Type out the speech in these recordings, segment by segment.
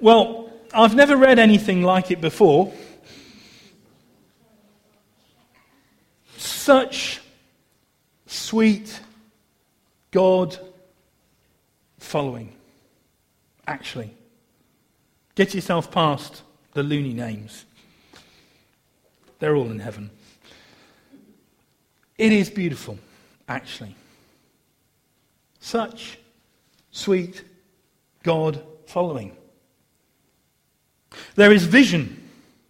Well, I've never read anything like it before. Such sweet God following. Actually, get yourself past the loony names. They're all in heaven. It is beautiful, actually. Such sweet God following. There is vision,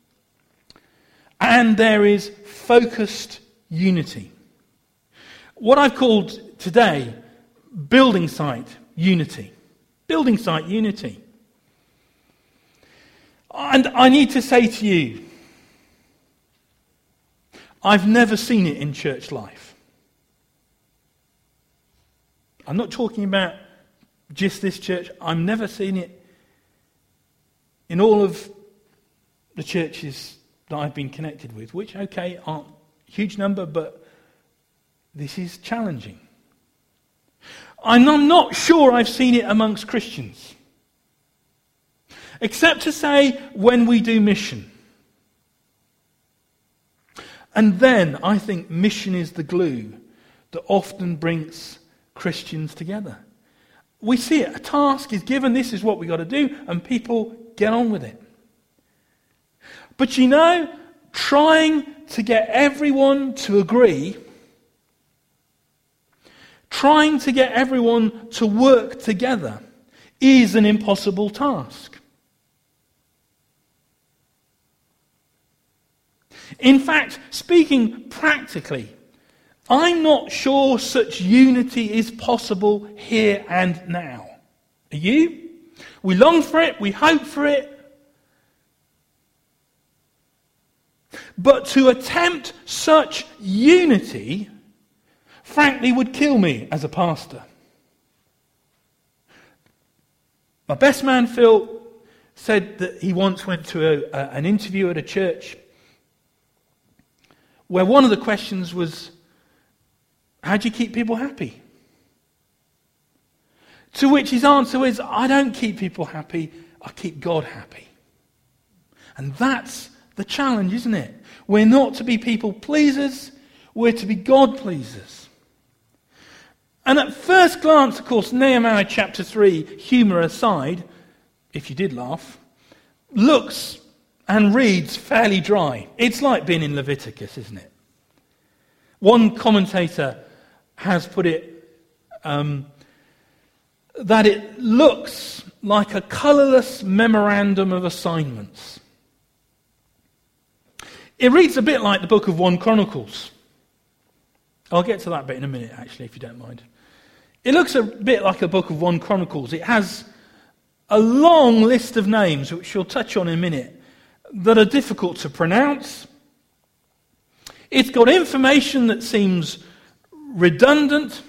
and there is focused unity. What I've called today building site unity. Building site unity. And I need to say to you, I've never seen it in church life. I'm not talking about just this church. I've never seen it in all of the churches that I've been connected with, which, okay, aren't a huge number, but this is challenging. And I'm not sure I've seen it amongst Christians. Except to say, when we do mission. And then I think mission is the glue that often brings Christians together. We see it. A task is given. This is what we've got to do. And people get on with it. But you know, trying to get everyone to agree, trying to get everyone to work together is an impossible task. In fact, speaking practically, I'm not sure such unity is possible here and now. Are you? We long for it, we hope for it. But to attempt such unity, frankly, would kill me as a pastor. My best man, Phil, said that he once went to an interview at a church where one of the questions was, how do you keep people happy? To which his answer is, I don't keep people happy, I keep God happy. And that's the challenge, isn't it? We're not to be people pleasers, we're to be God pleasers. And at first glance, of course, Nehemiah chapter 3, humour aside, if you did laugh, looks and reads fairly dry. It's like being in Leviticus, isn't it? One commentator has put it that it looks like a colourless memorandum of assignments. It reads a bit like the book of 1 Chronicles. I'll get to that bit in a minute, actually, if you don't mind. It looks a bit like a book of 1 Chronicles. It has a long list of names, which we'll touch on in a minute, that are difficult to pronounce. It's got information that seems redundant.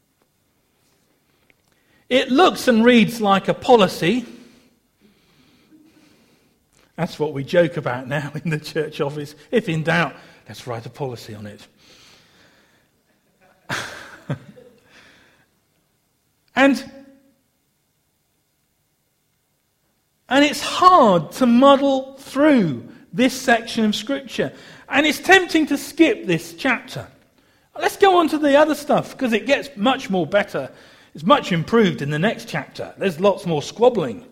It looks and reads like a policy. That's what we joke about now in the church office. If in doubt, let's write a policy on it. And it's hard to muddle through this section of Scripture. And it's tempting to skip this chapter. Let's go on to the other stuff, because it gets much more better. It's much improved in the next chapter. There's lots more squabbling.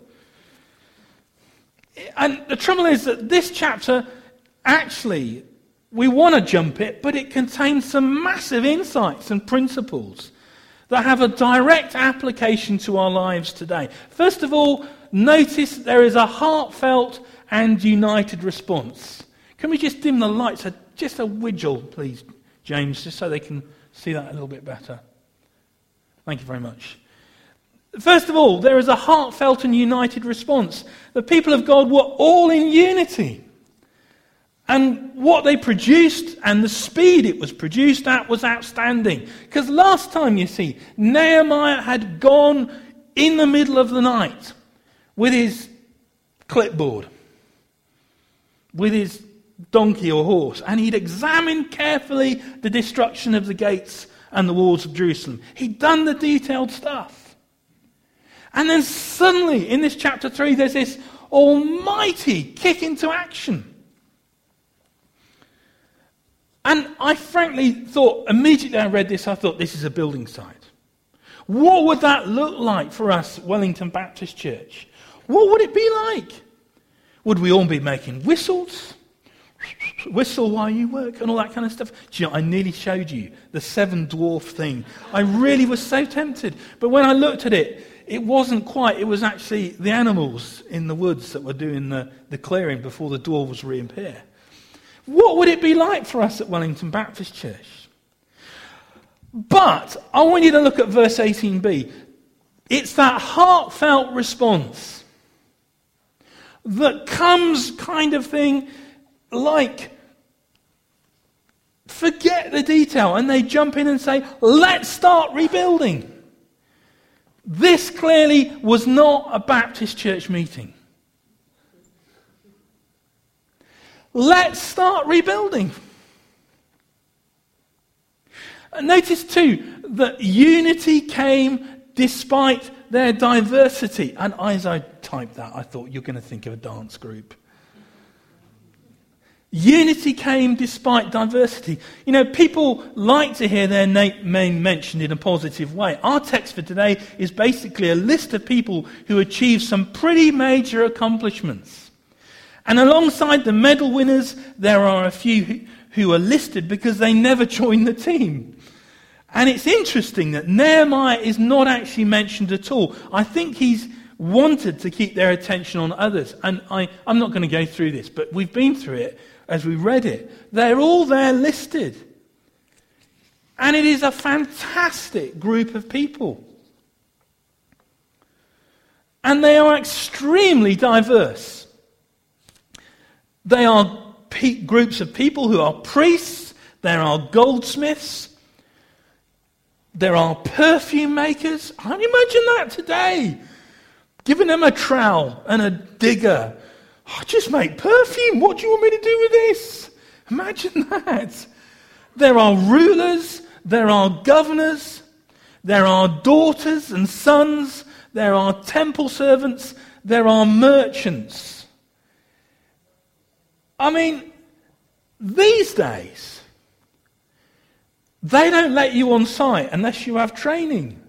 And the trouble is that this chapter, actually, we want to jump it, but it contains some massive insights and principles that have a direct application to our lives today. First of all, notice there is a heartfelt and united response. Can we just dim the lights? Just a wiggle, please, James, just so they can see that a little bit better. Thank you very much. First of all, there is a heartfelt and united response. The people of God were all in unity. And what they produced and the speed it was produced at was outstanding. Because last time, you see, Nehemiah had gone in the middle of the night with his clipboard, with his donkey or horse, and he'd examined carefully the destruction of the gates and the walls of Jerusalem. He'd done the detailed stuff. And then suddenly, in this chapter 3, there's this almighty kick into action. And I frankly thought, immediately I read this, I thought, this is a building site. What would that look like for us, Wellington Baptist Church? What would it be like? Would we all be making whistles? Whistle while you work and all that kind of stuff. Do you know, I nearly showed you the 7 dwarf thing. I really was so tempted. But when I looked at it, it wasn't quite. It was actually the animals in the woods that were doing the clearing before the dwarves reappear. What would it be like for us at Wellington Baptist Church? But I want you to look at verse 18b. It's that heartfelt response that comes kind of thing like, forget the detail, and they jump in and say, let's start rebuilding. This clearly was not a Baptist church meeting. Let's start rebuilding. Notice too that unity came despite their diversity. And as I typed that, I thought, you're going to think of a dance group. Unity came despite diversity. You know, people like to hear their name mentioned in a positive way. Our text for today is basically a list of people who achieved some pretty major accomplishments. And alongside the medal winners, there are a few who are listed because they never joined the team. And it's interesting that Nehemiah is not actually mentioned at all. I think he's wanted to keep their attention on others. And I'm not going to go through this, but we've been through it as we read it. They're all there listed. And it is a fantastic group of people. And they are extremely diverse. They are groups of people who are priests, there are goldsmiths, there are perfume makers. Can you imagine that today? Giving them a trowel and a digger. Oh, just make perfume. What do you want me to do with this? Imagine that. There are rulers, there are governors, there are daughters and sons, there are temple servants, there are merchants. I mean, these days, they don't let you on site unless you have training.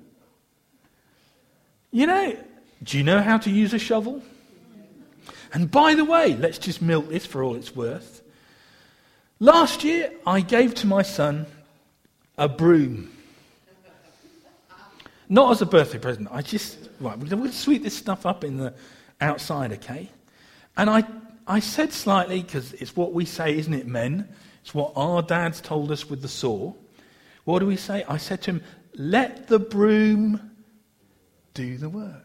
You know, do you know how to use a shovel? And by the way, let's just milk this for all it's worth. Last year, I gave to my son a broom. Not as a birthday present. We're going to sweep this stuff up in the outside, okay? And I said slightly, because it's what we say, isn't it, men? It's what our dads told us with the saw. What do we say? I said to him, let the broom do the work.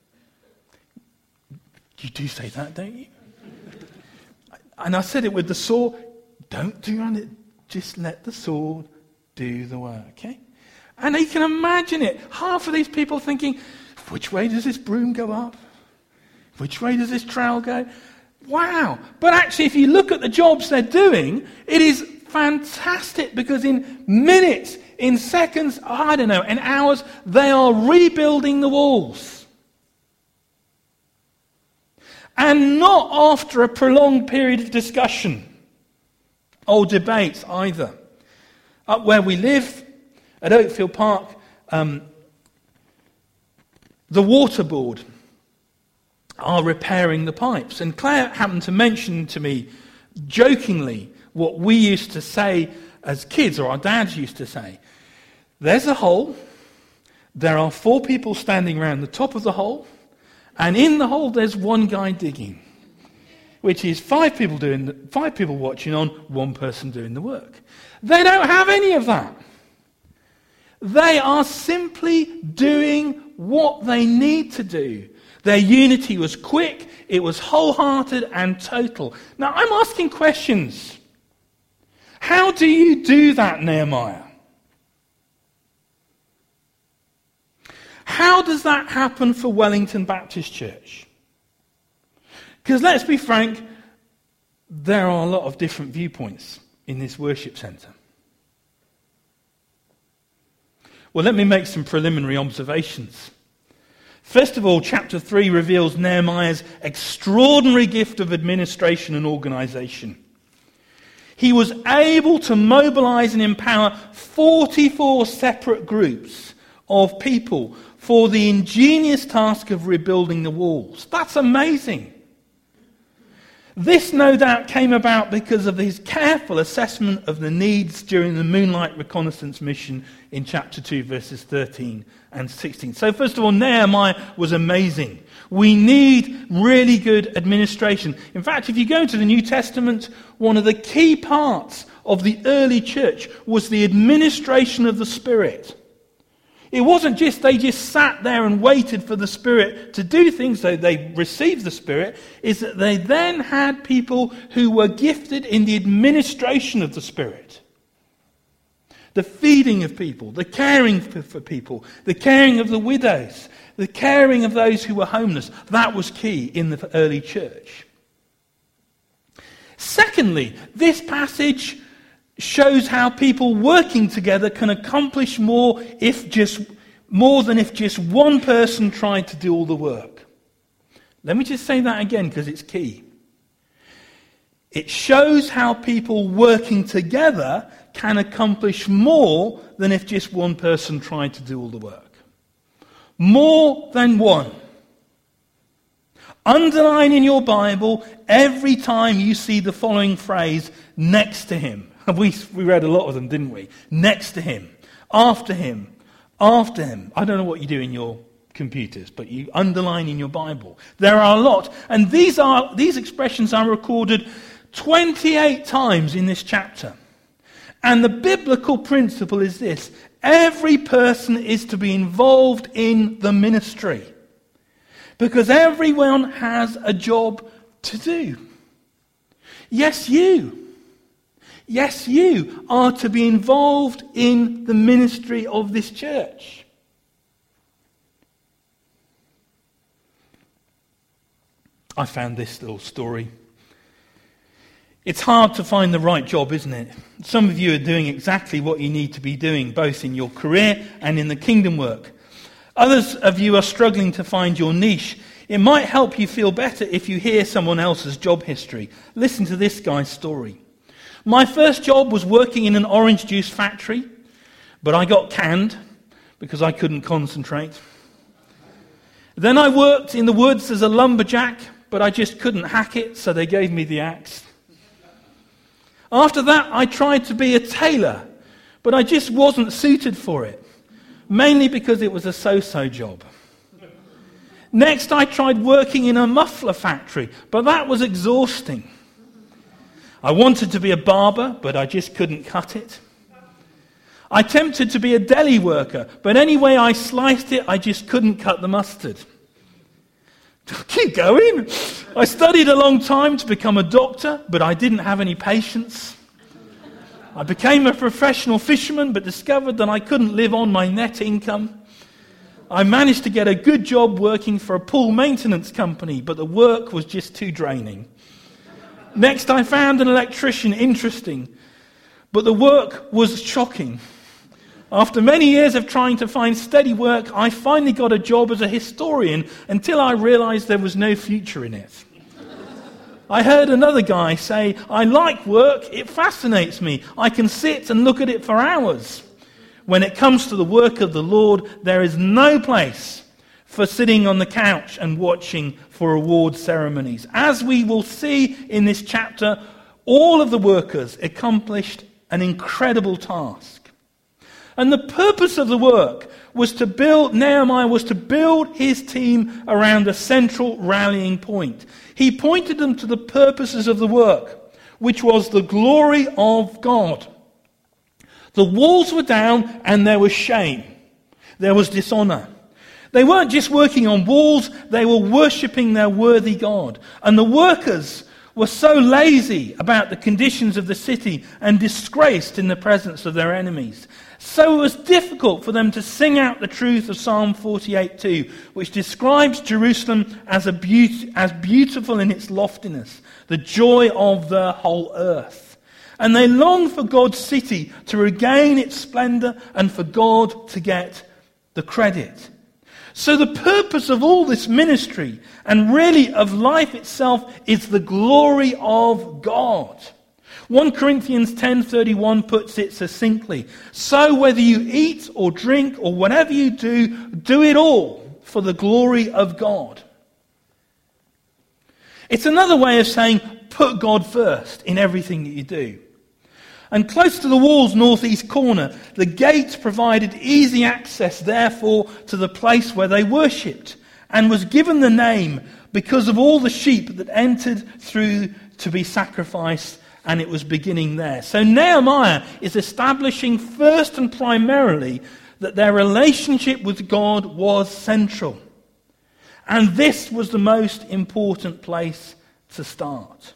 You do say that, don't you? And I said it with the saw. Don't do it. Just let the saw do the work, okay? And you can imagine it. Half of these people thinking, which way does this broom go up? Which way does this trowel go? Wow. But actually, if you look at the jobs they're doing, it is fantastic because in minutes, in seconds, I don't know, in hours, they are rebuilding the walls. And not after a prolonged period of discussion or debates either. Up where we live, at Oakfield Park, the water board are repairing the pipes. And Claire happened to mention to me, jokingly, what we used to say as kids, or our dads used to say. There's a hole, there are 4 people standing around the top of the hole, and in the hole there's one guy digging, which is 5 people watching on, 1 person doing the work. They don't have any of that. They are simply doing what they need to do. Their unity was quick, it was wholehearted and total. Now I'm asking questions. How do you do that, Nehemiah? How does that happen for Wellington Baptist Church? Because let's be frank, there are a lot of different viewpoints in this worship centre. Well, let me make some preliminary observations. First of all, chapter 3 reveals Nehemiah's extraordinary gift of administration and organization. He was able to mobilize and empower 44 separate groups of people for the ingenious task of rebuilding the walls. That's amazing. This no doubt came about because of his careful assessment of the needs during the Moonlight Reconnaissance mission in chapter 2, verses 13 and 16. So first of all, Nehemiah was amazing. We need really good administration. In fact, if you go into the New Testament, one of the key parts of the early church was the administration of the Spirit. It wasn't just they just sat there and waited for the Spirit to do things, so they received the Spirit, is that they then had people who were gifted in the administration of the Spirit. The feeding of people, the caring for people, the caring of the widows, the caring of those who were homeless. That was key in the early church. Secondly, this passage shows how people working together can accomplish more than if just one person tried to do all the work. Let me just say that again because it's key. It shows how people working together can accomplish more than if just one person tried to do all the work. More than one. Underline in your Bible every time you see the following phrase, next to him. We read a lot of them, didn't we? Next to him, after him, after him. I don't know what you do in your computers, but you underline in your Bible. There are a lot. And these expressions are recorded 28 times in this chapter. And the biblical principle is this: every person is to be involved in the ministry. Because everyone has a job to do. Yes, you are to be involved in the ministry of this church. I found this little story. It's hard to find the right job, isn't it? Some of you are doing exactly what you need to be doing, both in your career and in the kingdom work. Others of you are struggling to find your niche. It might help you feel better if you hear someone else's job history. Listen to this guy's story. My first job was working in an orange juice factory, but I got canned because I couldn't concentrate. Then I worked in the woods as a lumberjack, but I just couldn't hack it, so they gave me the axe. After that, I tried to be a tailor, but I just wasn't suited for it, mainly because it was a so-so job. Next, I tried working in a muffler factory, but that was exhausting. I wanted to be a barber, but I just couldn't cut it. I attempted to be a deli worker, but any way I sliced it, I just couldn't cut the mustard. Keep going. I studied a long time to become a doctor, but I didn't have any patience. I became a professional fisherman, but discovered that I couldn't live on my net income. I managed to get a good job working for a pool maintenance company, but the work was just too draining. Next, I found an electrician interesting, but the work was shocking. After many years of trying to find steady work, I finally got a job as a historian until I realized there was no future in it. I heard another guy say, I like work, it fascinates me. I can sit and look at it for hours. When it comes to the work of the Lord, there is no place for sitting on the couch and watching for award ceremonies. As we will see in this chapter, all of the workers accomplished an incredible task. And the purpose of the work was to build, Nehemiah was to build his team around a central rallying point. He pointed them to the purposes of the work, which was the glory of God. The walls were down and there was shame. There was dishonor. They weren't just working on walls, they were worshipping their worthy God. And the workers were so lazy about the conditions of the city and disgraced in the presence of their enemies. So it was difficult for them to sing out the truth of Psalm 48:2, which describes Jerusalem as beautiful in its loftiness, the joy of the whole earth. And they longed for God's city to regain its splendor and for God to get the credit. So the purpose of all this ministry, and really of life itself, is the glory of God. 1 Corinthians 10:31 puts it succinctly. So whether you eat or drink or whatever you do, do it all for the glory of God. It's another way of saying put God first in everything that you do. And close to the wall's northeast corner, the gate provided easy access, therefore, to the place where they worshipped, and was given the name because of all the sheep that entered through to be sacrificed, and it was beginning there. So Nehemiah is establishing first and primarily that their relationship with God was central. And this was the most important place to start.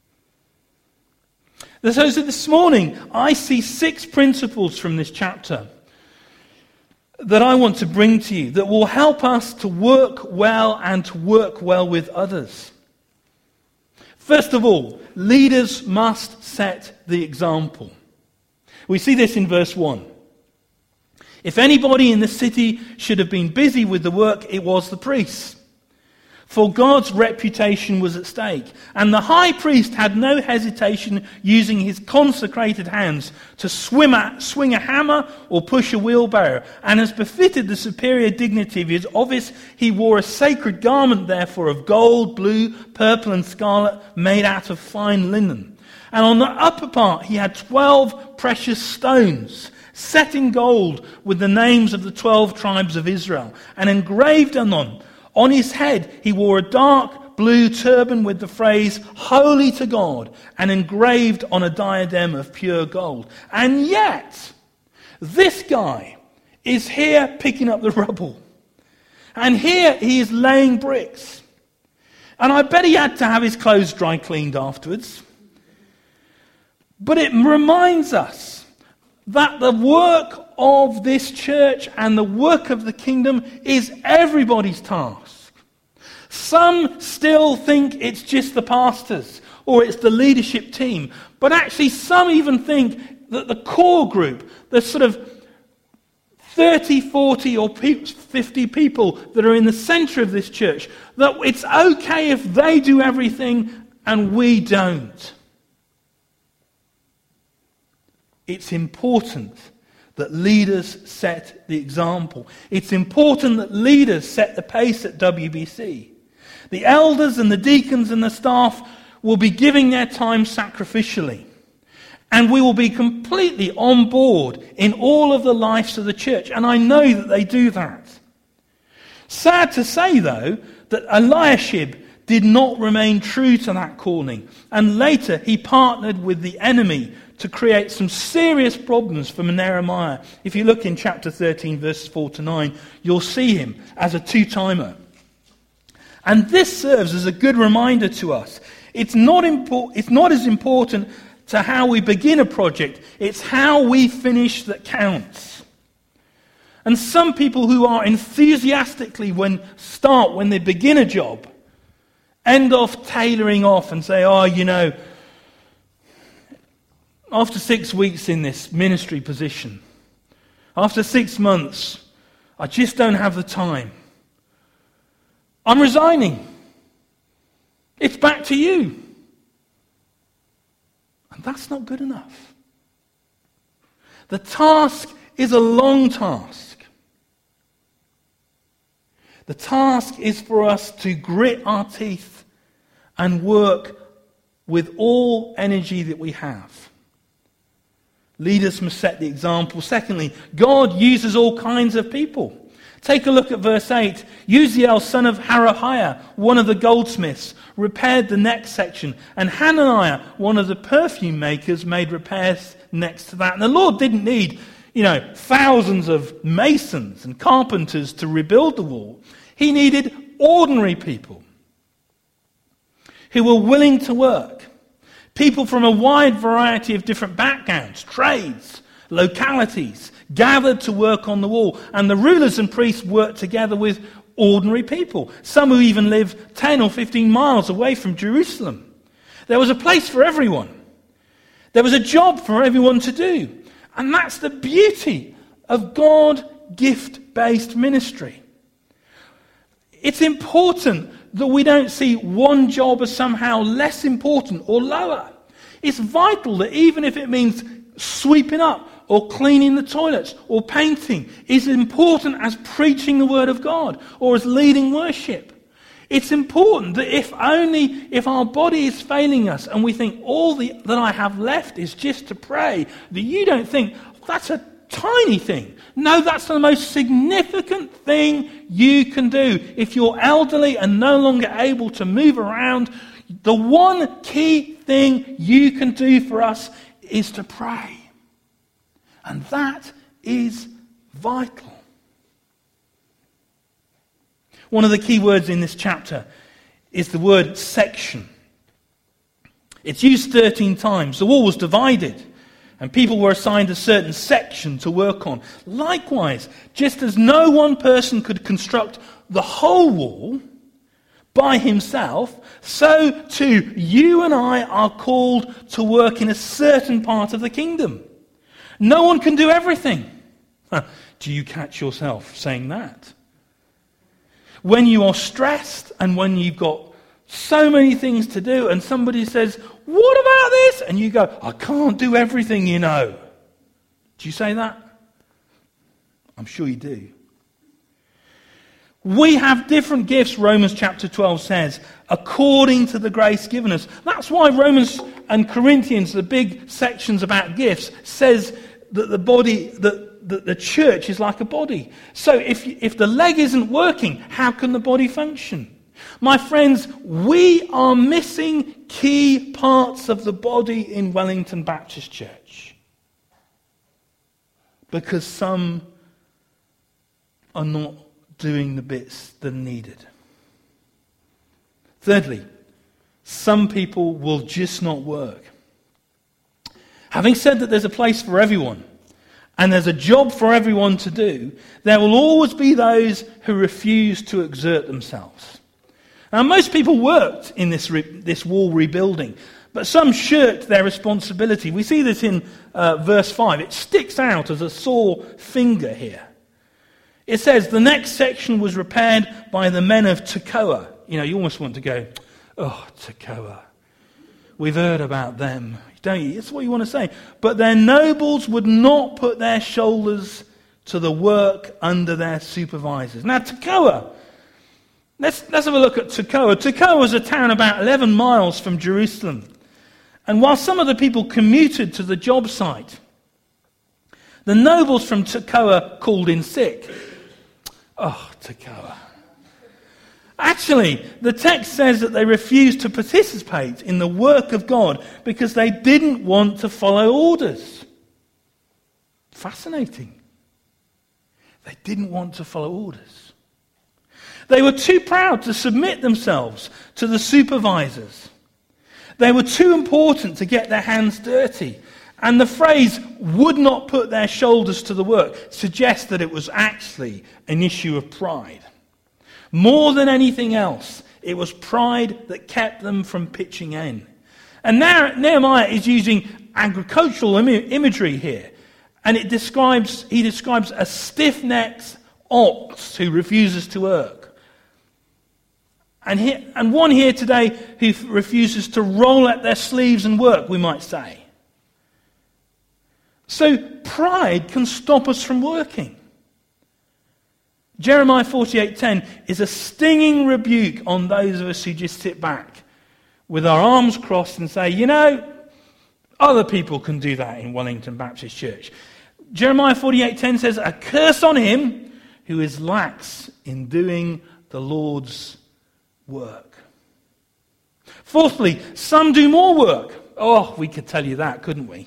So this morning, I see 6 principles from this chapter that I want to bring to you that will help us to work well and to work well with others. First of all, leaders must set the example. We see this in verse 1. If anybody in the city should have been busy with the work, it was the priests. For God's reputation was at stake. And the high priest had no hesitation using his consecrated hands to swing a hammer or push a wheelbarrow. And as befitted the superior dignity of his office, he wore a sacred garment, therefore, of gold, blue, purple, and scarlet, made out of fine linen. And on the upper part he had 12 precious stones, set in gold with the names of the 12 tribes of Israel, and engraved on them. On his head he wore a dark blue turban with the phrase, Holy to God, and engraved on a diadem of pure gold. And yet, this guy is here picking up the rubble. And here he is laying bricks. And I bet he had to have his clothes dry cleaned afterwards. But it reminds us that the work of this church and the work of the kingdom is everybody's task. Some still think it's just the pastors or it's the leadership team. But actually some even think that the core group, the sort of 30, 40 or 50 people that are in the center of this church, that it's okay if they do everything and we don't. It's important that leaders set the example. It's important that leaders set the pace at WBC. The elders and the deacons and the staff will be giving their time sacrificially. And we will be completely on board in all of the lives of the church. And I know that they do that. Sad to say, though, that Eliashib did not remain true to that calling. And later he partnered with the enemy to create some serious problems for Nehemiah. If you look in chapter 13, verses 4 to 9, you'll see him as a two-timer. And this serves as a good reminder to us. It's not as important to how we begin a project. It's how we finish that counts. And some people who are enthusiastically when they begin a job, end off tailoring off and say, after 6 weeks in this ministry position, after 6 months, I just don't have the time. I'm resigning. It's back to you. And that's not good enough. The task is a long task. The task is for us to grit our teeth and work with all energy that we have. Leaders must set the example. Secondly, God uses all kinds of people. Take a look at verse 8. Uzziel, son of Harahiah, one of the goldsmiths, repaired the next section. And Hananiah, one of the perfume makers, made repairs next to that. And the Lord didn't need, thousands of masons and carpenters to rebuild the wall. He needed ordinary people who were willing to work. People from a wide variety of different backgrounds, trades, localities, gathered to work on the wall. And the rulers and priests worked together with ordinary people, some who even lived 10 or 15 miles away from Jerusalem. There was a place for everyone. There was a job for everyone to do. And that's the beauty of God gift-based ministry. It's important that we don't see one job as somehow less important or lower. It's vital that even if it means sweeping up or cleaning the toilets or painting, is important as preaching the Word of God or as leading worship. It's important that if our body is failing us and we think that I have left is just to pray, that you don't think that's a tiny thing. No, that's the most significant thing you can do. If you're elderly and no longer able to move around, the one key thing you can do for us is to pray. And that is vital. One of the key words in this chapter is the word section. It's used 13 times. The wall was divided, and people were assigned a certain section to work on. Likewise, just as no one person could construct the whole wall by himself, so too you and I are called to work in a certain part of the kingdom. No one can do everything. Do you catch yourself saying that? When you are stressed and when you've got so many things to do and somebody says, what about this? And you go, I can't do everything, you know. Do you say that? I'm sure you do. We have different gifts, Romans chapter 12 says, according to the grace given us. That's why Romans and Corinthians, the big sections about gifts, says that the church is like a body. So if the leg isn't working, how can the body function? My friends, we are missing key parts of the body in Wellington Baptist Church. Because some are not doing the bits that are needed. Thirdly, some people will just not work. Having said that there's a place for everyone, and there's a job for everyone to do, there will always be those who refuse to exert themselves. Now, most people worked in this wall rebuilding, but some shirked their responsibility. We see this in verse 5. It sticks out as a sore finger here. It says, the next section was repaired by the men of Tekoa. You know, you almost want to go, oh, Tekoa. We've heard about them, don't you? That's what you want to say. But their nobles would not put their shoulders to the work under their supervisors. Now, Tekoa. Let's have a look at Tekoa. Tekoa was a town about 11 miles from Jerusalem. And while some of the people commuted to the job site, the nobles from Tekoa called in sick. Oh, Tekoa. Actually, the text says that they refused to participate in the work of God because they didn't want to follow orders. Fascinating. They didn't want to follow orders. They were too proud to submit themselves to the supervisors. They were too important to get their hands dirty. And the phrase, would not put their shoulders to the work, suggests that it was actually an issue of pride. More than anything else, it was pride that kept them from pitching in. And now Nehemiah is using agricultural imagery here. And he describes a stiff-necked ox who refuses to work. And one here today who refuses to roll up their sleeves and work, we might say. So pride can stop us from working. Jeremiah 48:10 is a stinging rebuke on those of us who just sit back with our arms crossed and say, you know, other people can do that in Wellington Baptist Church. Jeremiah 48:10 says, a curse on him who is lax in doing the Lord's work. Fourthly, some do more work. Oh, we could tell you that, couldn't we?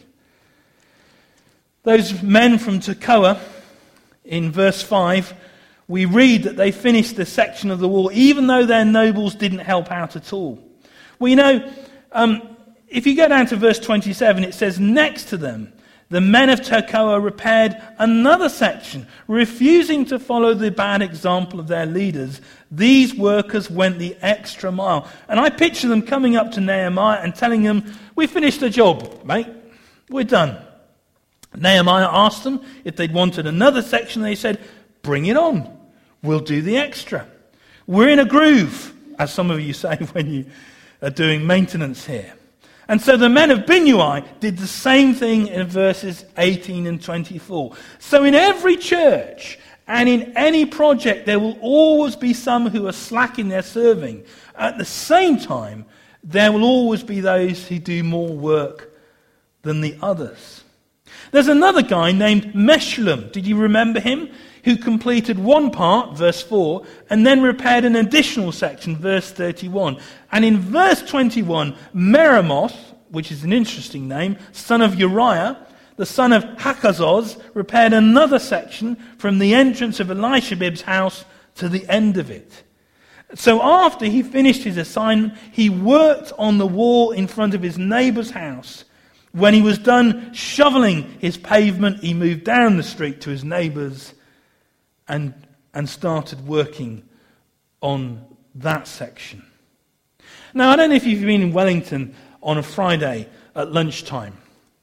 Those men from Tekoa, in verse 5, we read that they finished the section of the wall even though their nobles didn't help out at all. Well, you know, if you go down to verse 27, it says, next to them, the men of Tekoa repaired another section. Refusing to follow the bad example of their leaders, these workers went the extra mile. And I picture them coming up to Nehemiah and telling him, we finished the job, mate. We're done. Nehemiah asked them if they'd wanted another section. They said, bring it on. We'll do the extra. We're in a groove, as some of you say when you are doing maintenance here. And so the men of Binuai did the same thing in verses 18 and 24. So in every church and in any project, there will always be some who are slack in their serving. At the same time, there will always be those who do more work than the others. There's another guy named Meshullam. Did you remember him? Who completed one part, verse 4, and then repaired an additional section, verse 31. And in verse 21, Meremoth, which is an interesting name, son of Uriah, the son of Hakazoz, repaired another section from the entrance of Elishabib's house to the end of it. So after he finished his assignment, he worked on the wall in front of his neighbour's house. When he was done shoveling his pavement, he moved down the street to his neighbour's and started working on that section. Now, I don't know if you've been in Wellington on a Friday at lunchtime.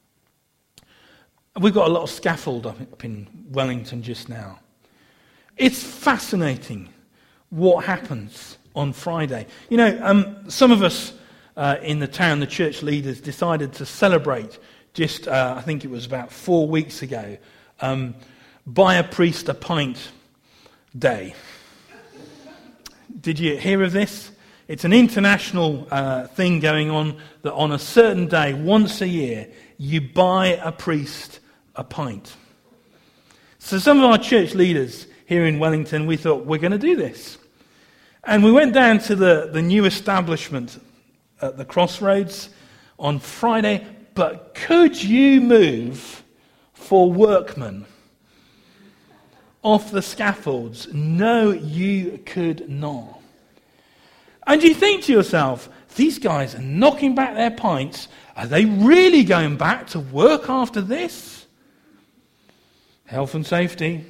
We've got a lot of scaffold up in Wellington just now. It's fascinating what happens on Friday. You know, some of us in the town, the church leaders, decided to celebrate just, I think it was about 4 weeks ago, buy a priest a pint day. Did you hear of this? It's an international thing going on that on a certain day, once a year, you buy a priest a pint. So some of our church leaders here in Wellington, we thought, we're going to do this. And we went down to the new establishment at the Crossroads on Friday, but could you move for workmen off the scaffolds? No, you could not. And you think to yourself, these guys are knocking back their pints. Are they really going back to work after this? Health and safety.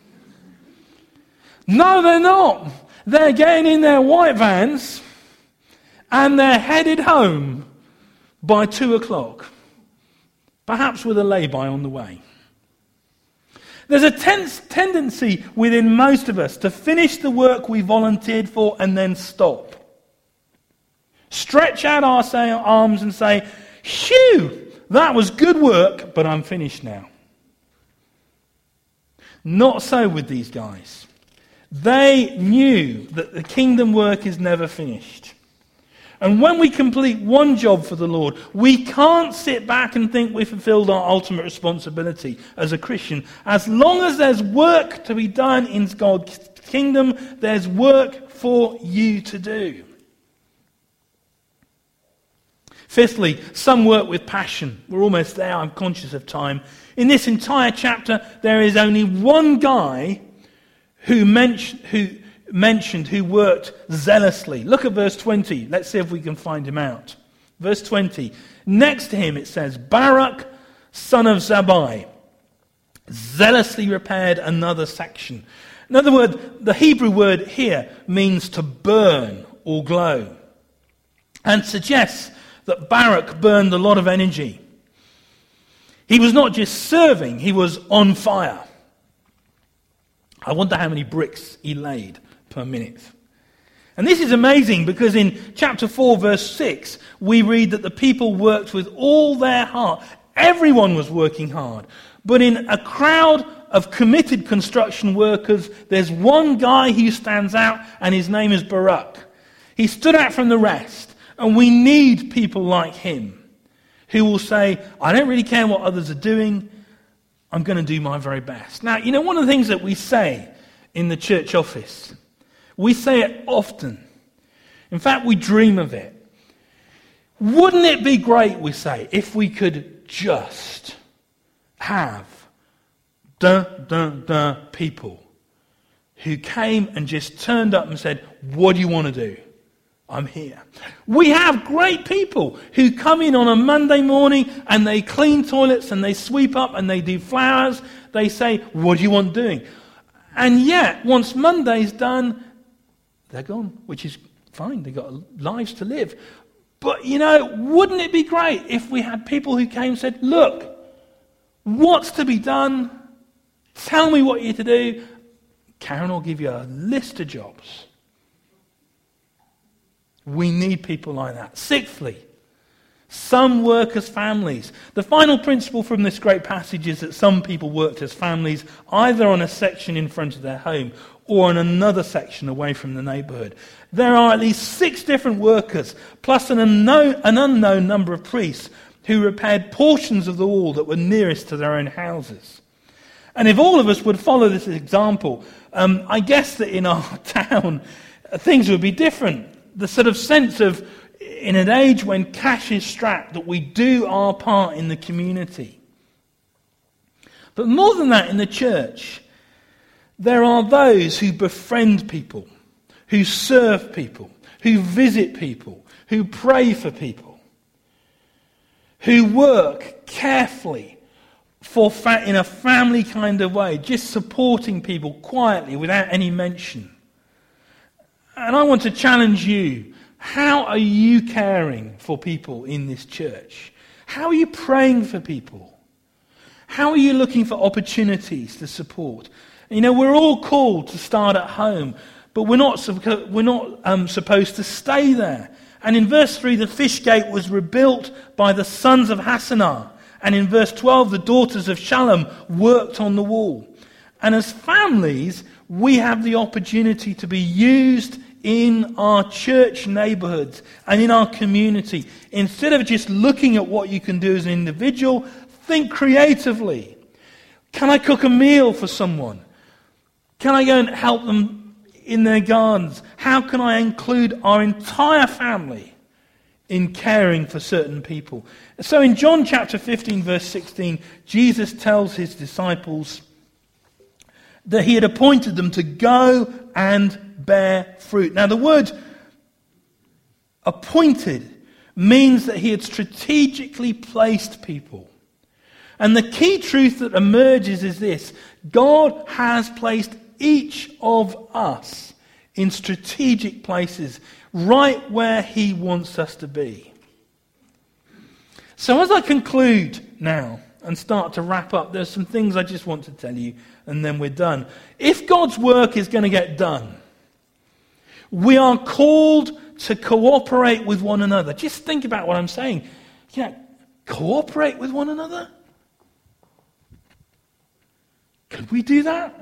No, they're not. They're getting in their white vans and they're headed home by 2:00, perhaps with a lay-by on the way. There's a tendency within most of us to finish the work we volunteered for and then stop. Stretch out our arms and say, phew, that was good work, but I'm finished now. Not so with these guys. They knew that the kingdom work is never finished. And when we complete one job for the Lord, we can't sit back and think we fulfilled our ultimate responsibility as a Christian. As long as there's work to be done in God's kingdom, there's work for you to do. Fifthly, some work with passion. We're almost there, I'm conscious of time. In this entire chapter, there is only one guy who worked zealously. Look at verse 20. Let's see if we can find him out. Verse 20. Next to him it says, Barak, son of Zabbai, zealously repaired another section. In other words, the Hebrew word here means to burn or glow, and suggests that Barak burned a lot of energy. He was not just serving, he was on fire. I wonder how many bricks he laid per minute. And this is amazing because in chapter 4, verse 6, we read that the people worked with all their heart. Everyone was working hard. But in a crowd of committed construction workers, there's one guy who stands out, and his name is Barak. He stood out from the rest. And we need people like him who will say, I don't really care what others are doing. I'm going to do my very best. Now, you know, one of the things that we say in the church office, we say it often. In fact, we dream of it. Wouldn't it be great, we say, if we could just have people who came and just turned up and said, what do you want to do? I'm here. We have great people who come in on a Monday morning and they clean toilets and they sweep up and they do flowers. They say, what do you want doing? And yet, once Monday's done, they're gone, which is fine. They've got lives to live. But, you know, wouldn't it be great if we had people who came and said, look, what's to be done? Tell me what you're to do. Karen will give you a list of jobs. We need people like that. Sixthly, some work as families. The final principle from this great passage is that some people worked as families, either on a section in front of their home or on another section away from the neighbourhood. There are at least 6 different workers, plus an unknown number of priests who repaired portions of the wall that were nearest to their own houses. And if all of us would follow this example, I guess that in our town, things would be different. The sort of sense of, in an age when cash is strapped, that we do our part in the community. But more than that, in the church, there are those who befriend people, who serve people, who visit people, who pray for people, who work carefully in a family kind of way, just supporting people quietly without any mention. And I want to challenge you. How are you caring for people in this church? How are you praying for people? How are you looking for opportunities to support? You know, we're all called to start at home, but we're not supposed to stay there. And in verse 3, the fish gate was rebuilt by the sons of Hassenaah. And in verse 12, the daughters of Shallum worked on the wall. And as families, we have the opportunity to be used in our church neighbourhoods and in our community. Instead of just looking at what you can do as an individual, think creatively. Can I cook a meal for someone? Can I go and help them in their gardens? How can I include our entire family in caring for certain people? So in John chapter 15, verse 16, Jesus tells his disciples that he had appointed them to go and bear fruit. Now the word appointed means that he had strategically placed people. And the key truth that emerges is this: God has placed each of us in strategic places, right where he wants us to be. So as I conclude now and start to wrap up, there's some things I just want to tell you, and then we're done. If God's work is going to get done, we are called to cooperate with one another. Just think about what I'm saying. Cooperate with one another? Could we do that?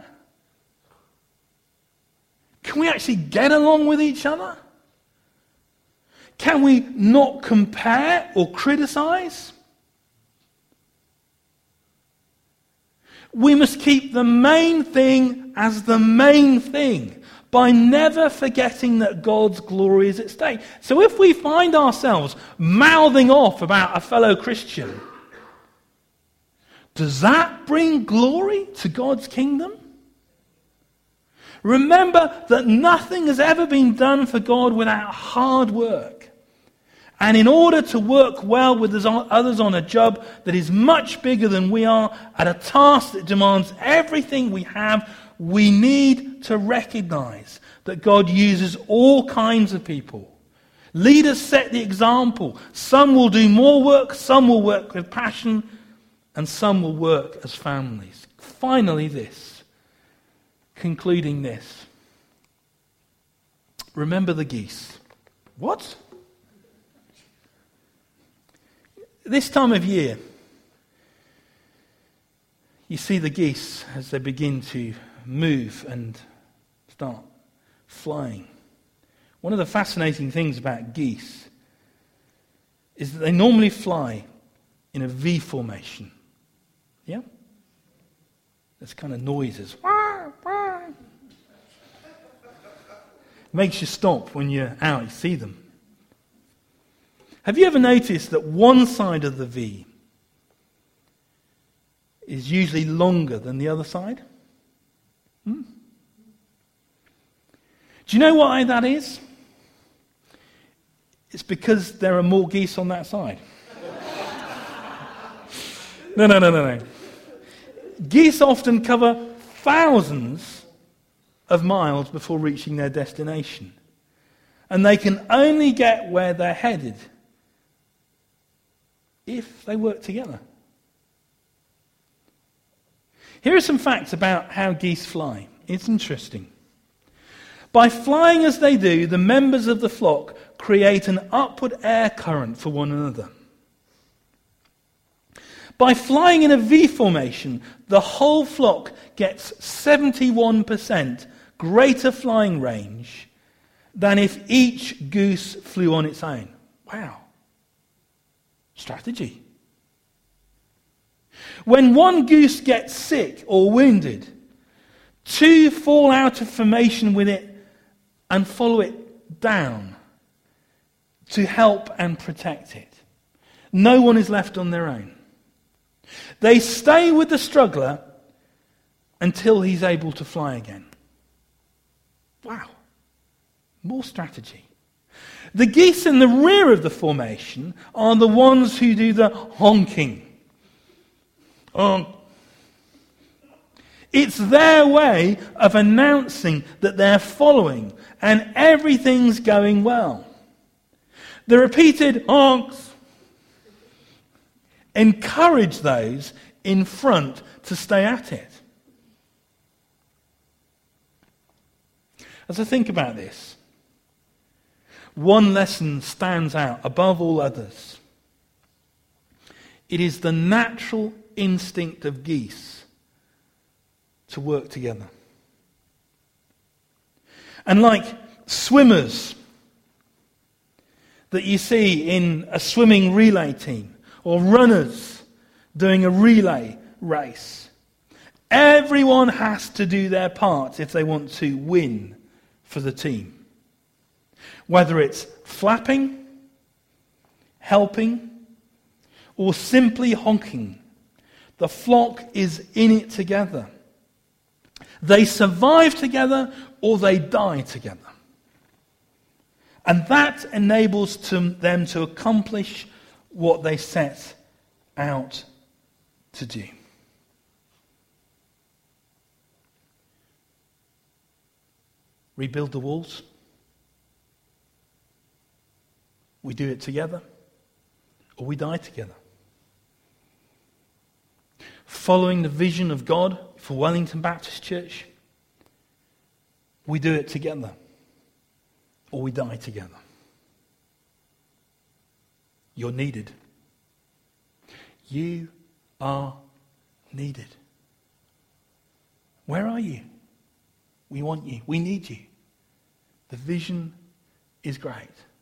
Can we actually get along with each other? Can we not compare or criticize? We must keep the main thing as the main thing by never forgetting that God's glory is at stake. So if we find ourselves mouthing off about a fellow Christian, does that bring glory to God's kingdom? Remember that nothing has ever been done for God without hard work. And in order to work well with others on a job that is much bigger than we are, at a task that demands everything we have, we need to recognize that God uses all kinds of people. Leaders set the example. Some will do more work, some will work with passion, and some will work as families. Finally, concluding this. Remember the geese. What? This time of year, you see the geese as they begin to move and start flying. One of the fascinating things about geese is that they normally fly in a V formation. Yeah? There's kind of noises. Makes you stop when you're out, you see them. Have you ever noticed that one side of the V is usually longer than the other side? Do you know why that is? It's because there are more geese on that side. No. Geese often cover thousands of miles before reaching their destination. And they can only get where they're headed if they work together. Here are some facts about how geese fly. It's interesting. By flying as they do, the members of the flock create an upward air current for one another. By flying in a V formation, the whole flock gets 71% greater flying range than if each goose flew on its own. Wow. Strategy. When one goose gets sick or wounded, 2 fall out of formation with it and follow it down to help and protect it. No one is left on their own. They stay with the struggler until he's able to fly again. Wow. More strategy. The geese in the rear of the formation are the ones who do the honking. It's their way of announcing that they're following and everything's going well. The repeated honks encourage those in front to stay at it. As I think about this, one lesson stands out above all others. It is the natural instinct of geese to work together. And like swimmers that you see in a swimming relay team, or runners doing a relay race, everyone has to do their part if they want to win for the team. Whether it's flapping, helping, or simply honking, the flock is in it together. They survive together or they die together. And that enables them to accomplish what they set out to do. Rebuild the walls. We do it together, or we die together. Following the vision of God for Wellington Baptist Church, we do it together, or we die together. You're needed. You are needed. Where are you? We want you. We need you. The vision is great.